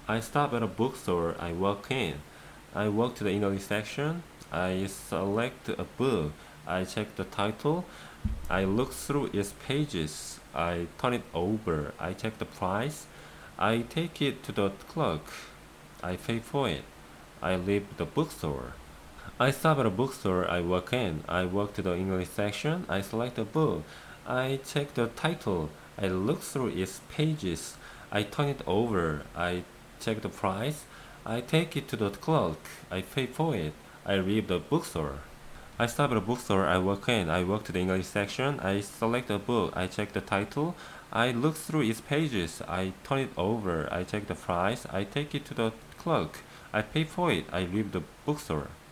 I stop at a bookstore. I walk in. I walk to the English section. I select a book. I check the title. I look through its pages. I turn it over. I check the price. I take it to the clerk. I pay for it. I leave the bookstore. I stop at a bookstore. I walk in. I walk to the English section. I select a book. I check the title. I look through its pages. I turn it over. I check the price. I take it to the clerk. I pay for it. I leave the bookstore. I stop at a bookstore. I walk in. I walk to the English section. I select a book. I check the title. I look through its pages. I turn it over. I check the price. I take it to the clerk. I pay for it. I leave the bookstore.